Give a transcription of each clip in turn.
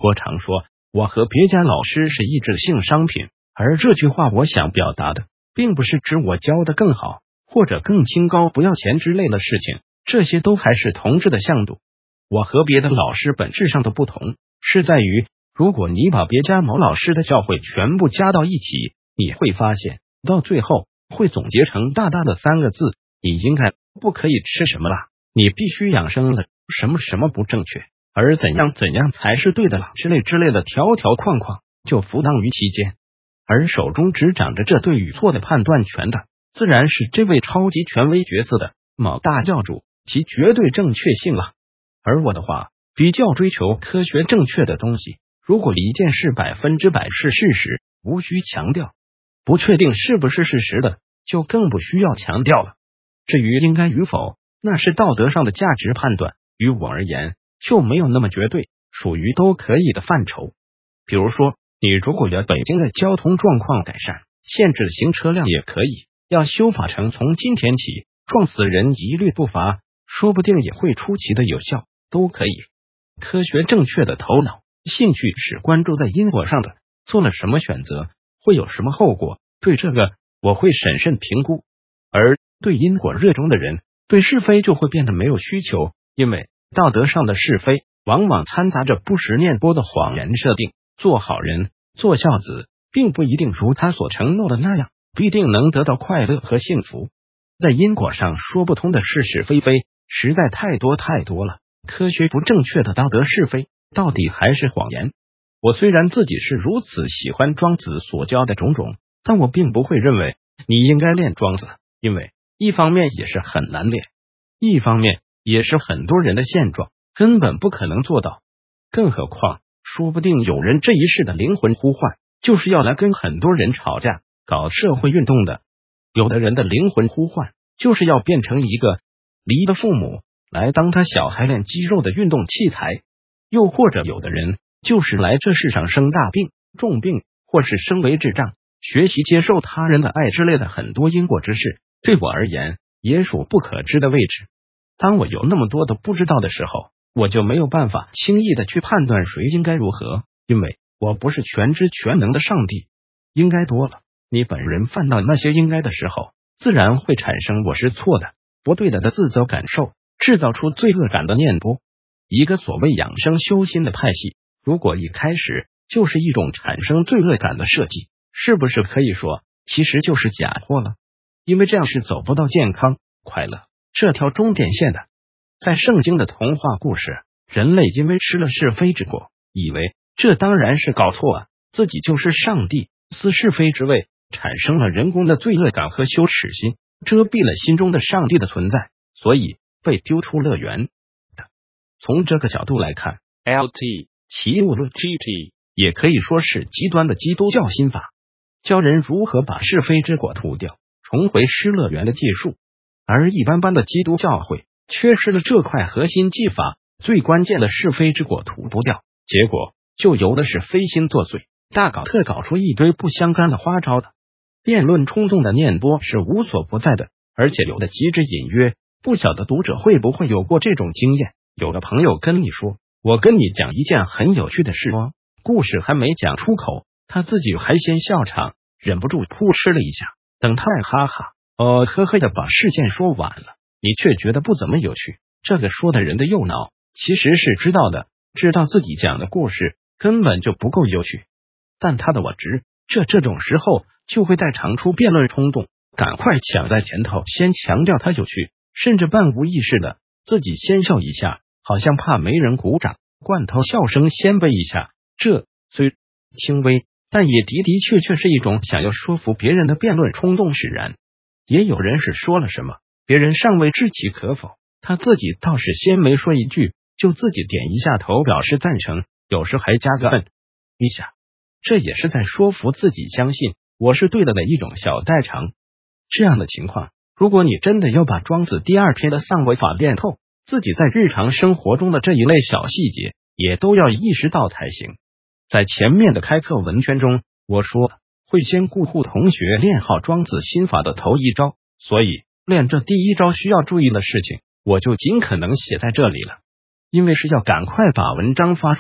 我常说我和别家老师是一致性商品，而这句话我想表达的并不是指我教的更好或者更清高不要钱之类的事情，这些都还是同质的向度。我和别的老师本质上的不同是在于，如果你把别家某老师的教诲全部加到一起，你会发现到最后会总结成大大的3个字：你应该不可以吃什么了，你必须养生了，什么什么不正确，而怎样怎样才是对的了之类的条条框框就浮荡于其间。而手中只掌着这对与错的判断权的，自然是这位超级权威角色的某大教主，其绝对正确性了。而我的话比较追求科学正确的东西，如果一件事100%是事实，无需强调；不确定是不是事实的，就更不需要强调了。至于应该与否，那是道德上的价值判断，于我而言就没有那么绝对，属于都可以的范畴。比如说，你如果要北京的交通状况改善，限制行车量也可以，要修法成从今天起撞死人一律不罚，说不定也会出奇的有效，都可以。科学正确的头脑兴趣是关注在因果上的，做了什么选择会有什么后果，对这个我会审慎评估。而对因果热衷的人，对是非就会变得没有需求，因为道德上的是非往往掺杂着不实念波的谎言设定。做好人做孝子并不一定如他所承诺的那样必定能得到快乐和幸福。在因果上说不通的是是非非实在太多了，科学不正确的道德是非到底还是谎言。我虽然自己是如此喜欢庄子所教的种种，但我并不会认为你应该练庄子，因为一方面也是很难练，一方面也是很多人的现状，根本不可能做到。更何况说不定有人这一世的灵魂呼唤就是要来跟很多人吵架搞社会运动的，有的人的灵魂呼唤就是要变成一个离的父母来当他小孩练肌肉的运动器材，又或者有的人就是来这世上生大病重病，或是生为智障，学习接受他人的爱之类的很多因果之事，对我而言也属不可知的位置。当我有那么多的不知道的时候，我就没有办法轻易的去判断谁应该如何，因为我不是全知全能的上帝。应该多了，你本人犯到那些应该的时候，自然会产生我是错的不对的自责感受，制造出罪恶感的念波。一个所谓养生修心的派系，如果一开始就是一种产生罪恶感的设计，是不是可以说其实就是假货了？因为这样是走不到健康快乐这条终点线的。在圣经的童话故事，人类因为吃了是非之果，以为这当然是搞错啊，自己就是上帝，思是非之位，产生了人工的罪恶感和羞耻心，遮蔽了心中的上帝的存在，所以被丢出乐园的。从这个角度来看， LT 齐物论 GT 也可以说是极端的基督教心法，教人如何把是非之果涂掉，重回失乐园的技术。而一般般的基督教会缺失了这块核心技法，最关键的是非之果涂不掉，结果就由的是非心作祟，大搞特搞出一堆不相干的花招的。辩论冲动的念波是无所不在的，而且有的极之隐约，不晓得读者会不会有过这种经验。有的朋友跟你说，我跟你讲一件很有趣的事哦，故事还没讲出口，他自己还先笑场，忍不住扑哧了一下，等他哈哈呵呵的把事件说完了，你却觉得不怎么有趣。这个说的人的右脑其实是知道的，知道自己讲的故事根本就不够有趣，但他的我知这种时候就会带长出辩论冲动，赶快抢在前头先强调他有趣，甚至半无意识的自己先笑一下，好像怕没人鼓掌，罐头笑声先背一下。这虽轻微，但也的确是一种想要说服别人的辩论冲动使然。也有人是说了什么，别人尚未知其可否，他自己倒是先没说一句，就自己点一下头表示赞成，有时还加个一下，这也是在说服自己相信我是对的一种小代偿。这样的情况，如果你真的要把庄子第2篇的丧为法练透，自己在日常生活中的这一类小细节也都要意识到才行。在前面的开课文圈中，我说会先顾护同学练好庄子心法的头一招，所以练这第1招需要注意的事情，我就尽可能写在这里了。因为是要赶快把文章发出来，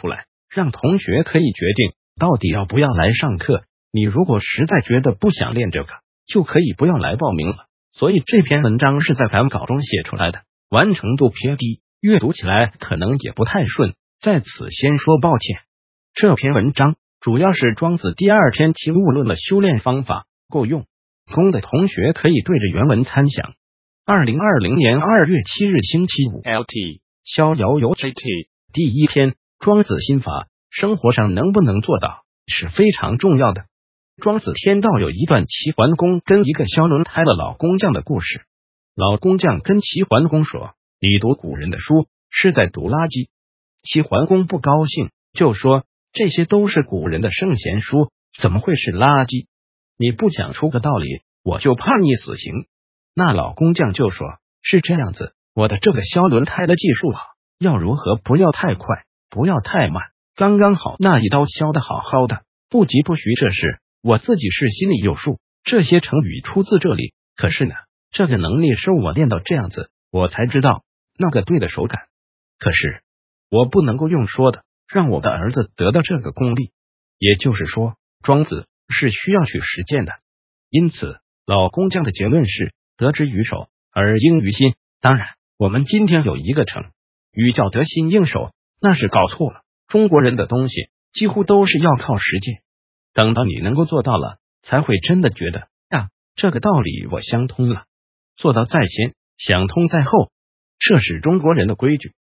让同学可以决定到底要不要来上课。你如果实在觉得不想练这个，就可以不要来报名了。所以这篇文章是在赶稿中写出来的，完成度偏低，阅读起来可能也不太顺，在此先说抱歉。这篇文章主要是庄子第二篇题悟论的修炼方法，够用功的同学可以对着原文参详。2020年2月7日星期五 ，LT 逍遥游 GT 第一篇庄子心法，生活上能不能做到是非常重要的。庄子天道有一段齐桓公跟一个削轮胎的老工匠的故事。老工匠跟齐桓公说：“你读古人的书是在读垃圾。”齐桓公不高兴，就说：“这些都是古人的圣贤书，怎么会是垃圾？你不讲出个道理，我就判你死刑。”那老工匠就说：“是这样子，我的这个削轮胎的技术好，要如何不要太快，不要太慢，刚刚好，那一刀削得好好的，不疾不徐，这事我自己是心里有数，这些成语出自这里。可是呢，这个能力是我练到这样子，我才知道那个对的手感。可是我不能够用说的，让我的儿子得到这个功力。也就是说，庄子是需要去实践的。因此，老工匠的结论是：得之于手，而应于心。当然，我们今天有一个成语叫得心应手，那是搞错了。中国人的东西几乎都是要靠实践。等到你能够做到了，才会真的觉得啊，这个道理我相通了。做到在先，想通在后，这是中国人的规矩。